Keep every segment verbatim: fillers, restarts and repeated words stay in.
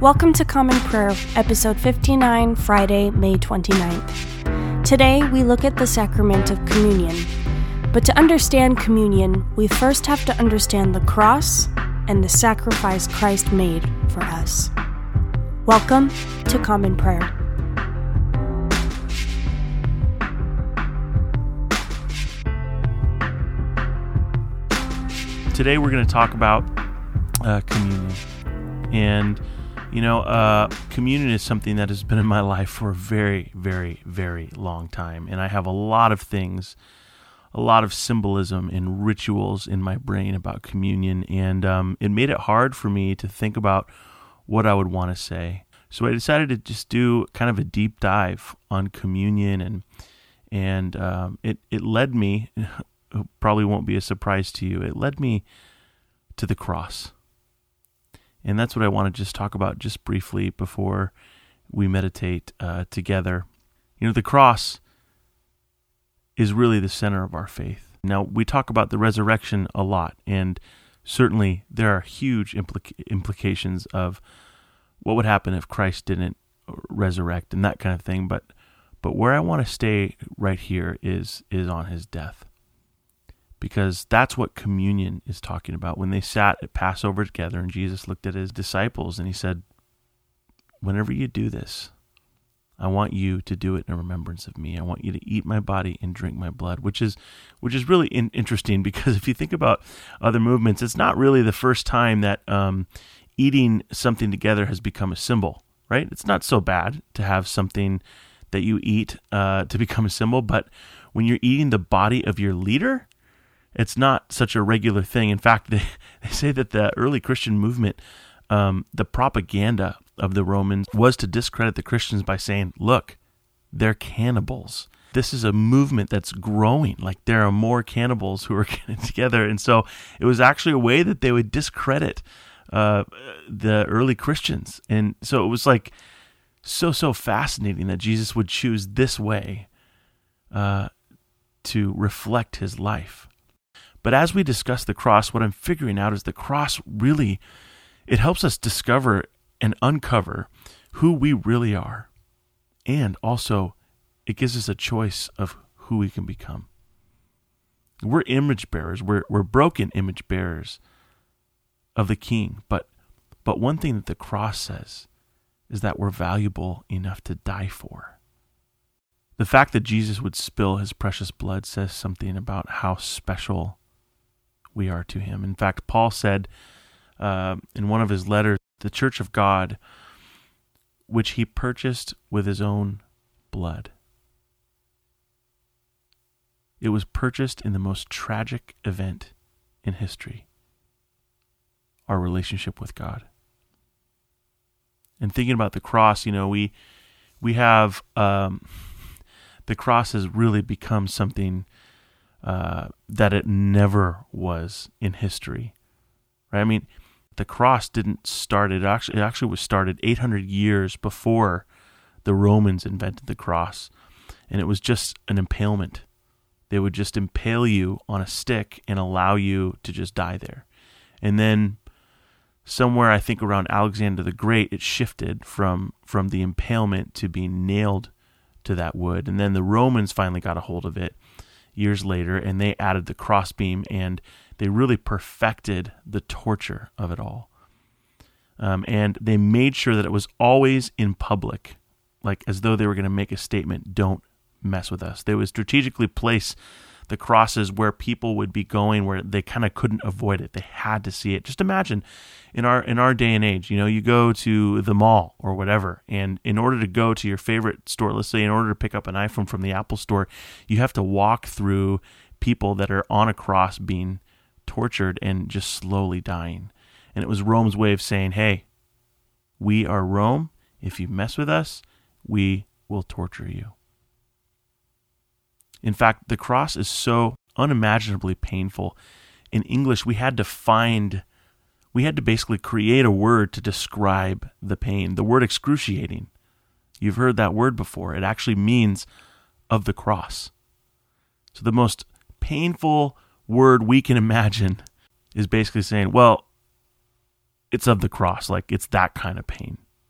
Welcome to Common Prayer, episode fifty-nine, Friday, May twenty-ninth. Today, we look at the sacrament of communion. But to understand communion, we first have to understand the cross and the sacrifice Christ made for us. Welcome to Common Prayer. Today we're going to talk about uh, communion. And, you know, uh, communion is something that has been in my life for a very, very, very long time. And I have a lot of things, a lot of symbolism and rituals in my brain about communion. And um, it made it hard for me to think about what I would want to say. So I decided to just do kind of a deep dive on communion. And and um, it, it led me... probably won't be a surprise to you. It led me to the cross. And that's what I want to just talk about just briefly before we meditate uh, together. You know, the cross is really the center of our faith. Now, we talk about the resurrection a lot, and certainly there are huge implica- implications of what would happen if Christ didn't resurrect and that kind of thing. But but where I want to stay right here is is on his death. Because that's what communion is talking about. When they sat at Passover together and Jesus looked at his disciples and he said, whenever you do this, I want you to do it in remembrance of me. I want you to eat my body and drink my blood, which is which is really in, interesting because if you think about other movements, it's not really the first time that um, eating something together has become a symbol, right? It's not so bad to have something that you eat uh, to become a symbol, but when you're eating the body of your leader, it's not such a regular thing. In fact, they, they say that the early Christian movement, um, the propaganda of the Romans was to discredit the Christians by saying, look, they're cannibals. This is a movement that's growing. Like there are more cannibals who are getting together. And so it was actually a way that they would discredit uh, the early Christians. And so it was like so, so fascinating that Jesus would choose this way uh, to reflect his life. But as we discuss the cross, what I'm figuring out is the cross really, it helps us discover and uncover who we really are. And also, it gives us a choice of who we can become. We're image bearers. We're, we're broken image bearers of the King. But, but one thing that the cross says is that we're valuable enough to die for. The fact that Jesus would spill his precious blood says something about how special we are to him. In fact, Paul said uh, in one of his letters, the church of God, which he purchased with his own blood. It was purchased in the most tragic event in history, our relationship with God. And thinking about the cross, you know, we we have um, the cross has really become something Uh, that it never was in history, right? I mean, the cross didn't start, it actually, it actually was started eight hundred years before the Romans invented the cross, and it was just an impalement. They would just impale you on a stick and allow you to just die there. And then somewhere, I think around Alexander the Great, it shifted from, from the impalement to being nailed to that wood, and then the Romans finally got a hold of it years later, and they added the crossbeam, and they really perfected the torture of it all. Um, and they made sure that it was always in public, like as though they were going to make a statement, don't mess with us. They would strategically place the crosses where people would be going, where they kind of couldn't avoid it. They had to see it. Just imagine in our in our day and age, you know, you go to the mall or whatever, and in order to go to your favorite store, let's say in order to pick up an iPhone from the Apple store, you have to walk through people that are on a cross being tortured and just slowly dying. And it was Rome's way of saying, hey, we are Rome. If you mess with us, we will torture you. In fact, the cross is so unimaginably painful. In English, we had to find, we had to basically create a word to describe the pain. The word excruciating. You've heard that word before. It actually means of the cross. So the most painful word we can imagine is basically saying, well, it's of the cross, like it's that kind of pain.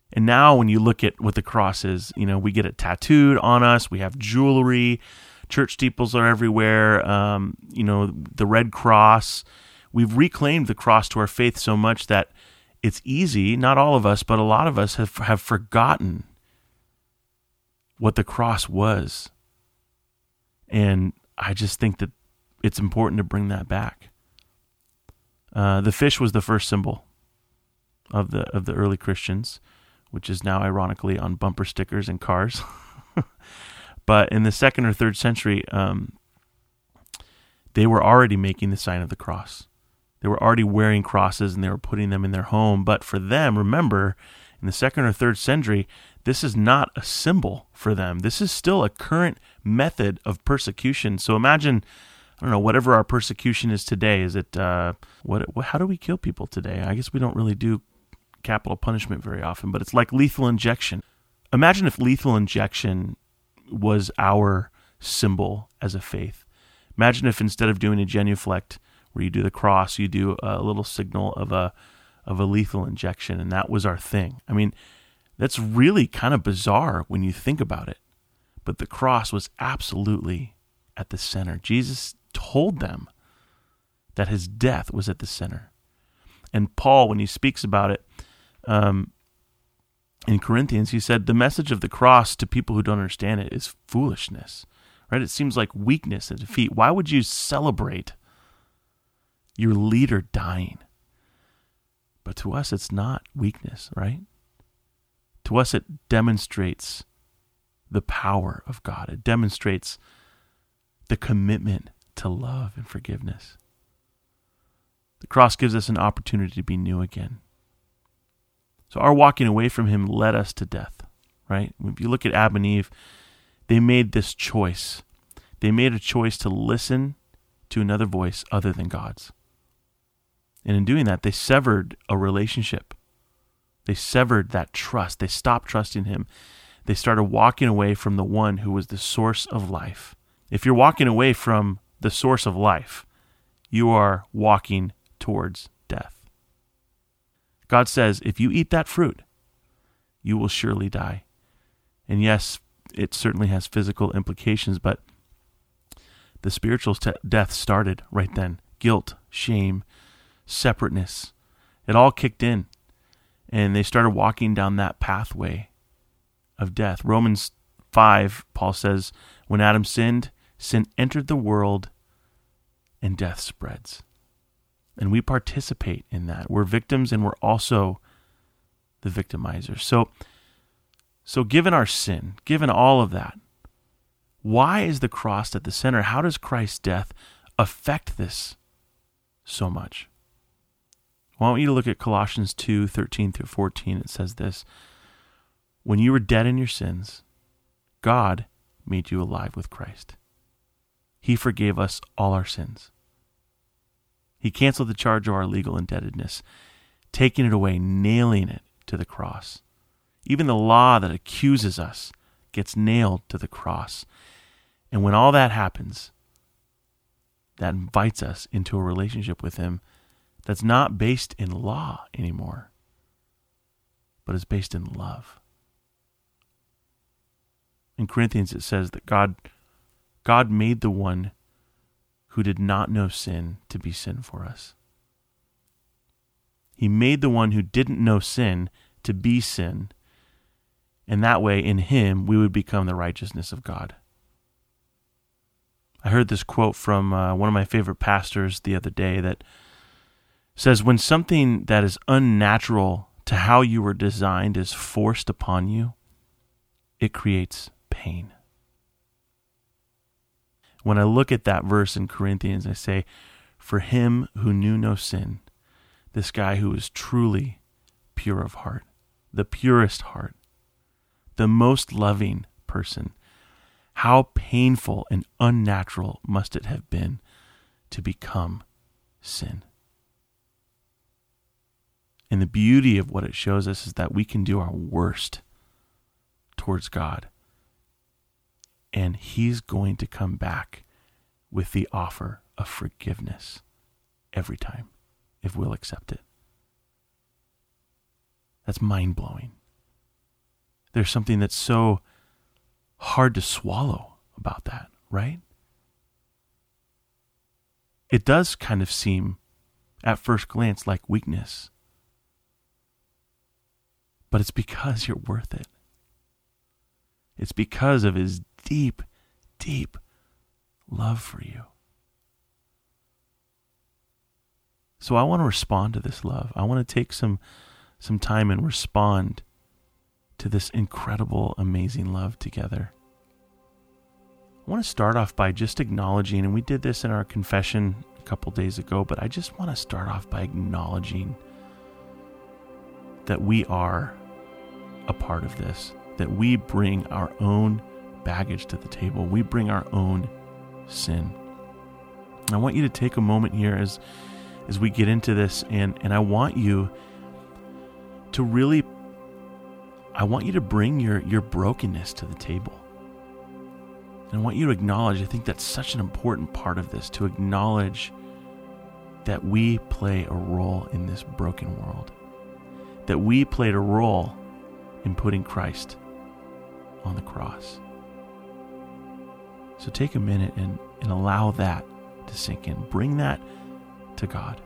And now when you look at what the cross is, you know, we get it tattooed on us. We have jewelry. Church steeples are everywhere. Um, you know, the red cross. We've reclaimed the cross to our faith so much that it's easy, not all of us, but a lot of us have, have forgotten what the cross was. And I just think that it's important to bring that back. Uh, the fish was the first symbol of the of the early Christians, which is now ironically on bumper stickers and cars. But in the second or third century, um, they were already making the sign of the cross. They were already wearing crosses and they were putting them in their home. But for them, remember, in the second or third century, this is not a symbol for them. This is still a current method of persecution. So imagine, I don't know, whatever our persecution is today. Is it, uh, what? what how do we kill people today? I guess we don't really do capital punishment very often, but it's like lethal injection. Imagine if lethal injection was our symbol as a faith. Imagine if instead of doing a genuflect where you do the cross, you do a little signal of a of a lethal injection, and that was our thing. I mean, that's really kind of bizarre when you think about it. But the cross was absolutely at the center. Jesus told them that his death was at the center. And Paul, when he speaks about it, Um, in Corinthians, he said, the message of the cross to people who don't understand it is foolishness, right? It seems like weakness and defeat. Why would you celebrate your leader dying? But to us, it's not weakness, right? To us, it demonstrates the power of God. It demonstrates the commitment to love and forgiveness. The cross gives us an opportunity to be new again. So our walking away from him led us to death, right? If you look at Adam and Eve, they made this choice. They made a choice to listen to another voice other than God's. And in doing that, they severed a relationship. They severed that trust. They stopped trusting him. They started walking away from the one who was the source of life. If you're walking away from the source of life, you are walking towards death. God says, if you eat that fruit, you will surely die. And yes, it certainly has physical implications, but the spiritual t- death started right then. Guilt, shame, separateness, it all kicked in. And they started walking down that pathway of death. Romans five, Paul says, when Adam sinned, sin entered the world and death spreads. And we participate in that. We're victims and we're also the victimizers. So, so given our sin, given all of that, why is the cross at the center? How does Christ's death affect this so much? Well, I want you to look at Colossians two, thirteen through fourteen. It says this, when you were dead in your sins, God made you alive with Christ. He forgave us all our sins. He canceled the charge of our legal indebtedness, taking it away, nailing it to the cross. Even the law that accuses us gets nailed to the cross. And when all that happens, that invites us into a relationship with him that's not based in law anymore, but is based in love. In Corinthians, it says that God, God made the one who did not know sin to be sin for us. He made the one who didn't know sin to be sin, and that way in him we would become the righteousness of God. I heard this quote from uh, one of my favorite pastors the other day that says, when something that is unnatural to how you were designed is forced upon you, it creates pain. When I look at that verse in Corinthians, I say, for him who knew no sin, this guy who is truly pure of heart, the purest heart, the most loving person, how painful and unnatural must it have been to become sin? And the beauty of what it shows us is that we can do our worst towards God, and he's going to come back with the offer of forgiveness every time, if we'll accept it. That's mind-blowing. There's something that's so hard to swallow about that, right? It does kind of seem, at first glance, like weakness. But it's because you're worth it. It's because of his deep, deep love for you. So I want to respond to this love. I want to take some some time and respond to this incredible, amazing love together. I want to start off by just acknowledging, and we did this in our confession a couple days ago, but I just want to start off by acknowledging that we are a part of this, that we bring our own baggage to the table. We bring our own sin. And I want you to take a moment here as as we get into this, and, and I want you to really, I want you to bring your, your brokenness to the table. And I want you to acknowledge, I think that's such an important part of this, to acknowledge that we play a role in this broken world. That we played a role in putting Christ on the cross. So take a minute and, and allow that to sink in. Bring that to God.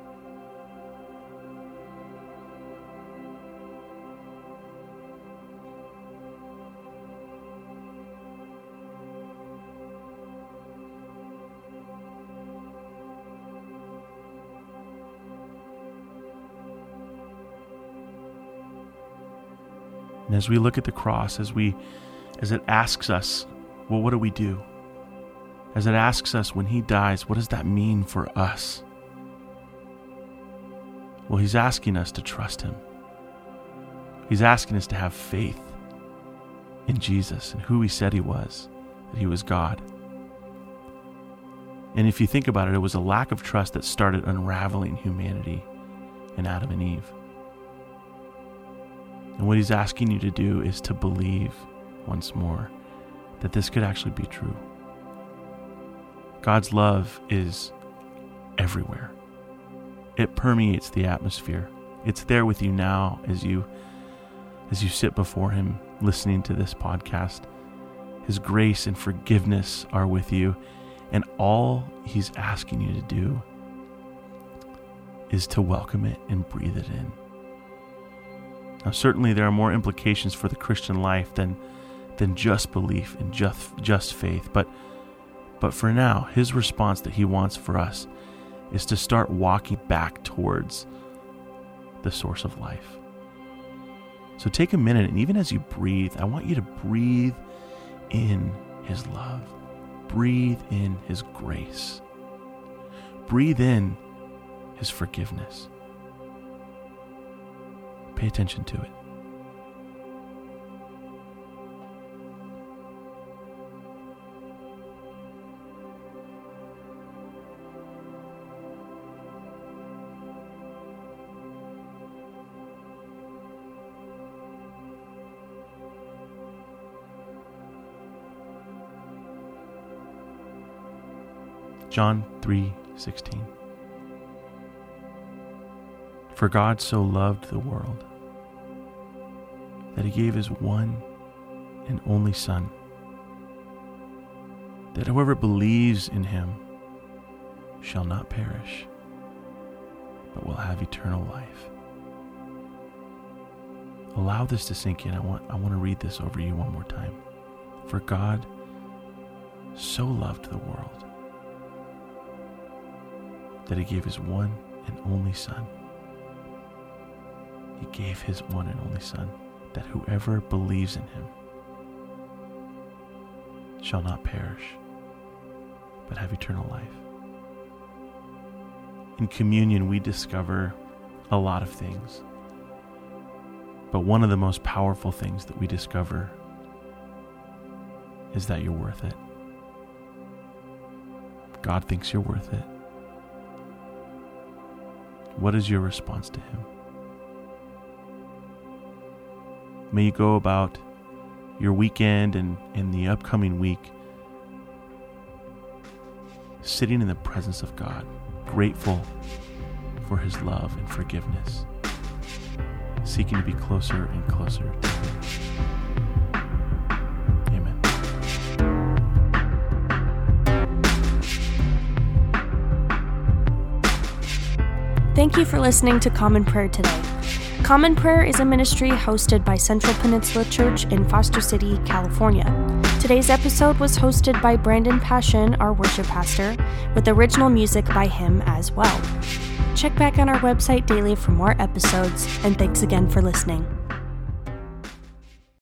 And as we look at the cross, as we, as it asks us, well, what do we do? As it asks us, when he dies, what does that mean for us? Well, he's asking us to trust him. He's asking us to have faith in Jesus and who he said he was, that he was God. And if you think about it, it was a lack of trust that started unraveling humanity in Adam and Eve. And what he's asking you to do is to believe once more that this could actually be true. God's love is everywhere. It permeates the atmosphere. It's there with you now as you as you sit before him listening to this podcast. His grace and forgiveness are with you, and all he's asking you to do is to welcome it and breathe it in. Now, certainly there are more implications for the Christian life than than just belief and just just faith, but but for now, his response that he wants for us is to start walking back towards the source of life. So take a minute, and even as you breathe, I want you to breathe in his love. Breathe in his grace. Breathe in his forgiveness. Pay attention to it. John three sixteen. For God so loved the world that he gave his one and only Son, that whoever believes in him shall not perish, but will have eternal life. Allow this to sink in. I want, I want to read this over you one more time. For God so loved the world that he gave his one and only Son. He gave his one and only Son, that whoever believes in him shall not perish, but have eternal life. In communion, we discover a lot of things, but one of the most powerful things that we discover is that you're worth it. God thinks you're worth it. What is your response to him? May you go about your weekend and in the upcoming week sitting in the presence of God, grateful for his love and forgiveness, seeking to be closer and closer to him. Thank you for listening to Common Prayer today. Common Prayer is a ministry hosted by Central Peninsula Church in Foster City, California. Today's episode was hosted by Brandon Passion, our worship pastor, with original music by him as well. Check back on our website daily for more episodes, and thanks again for listening.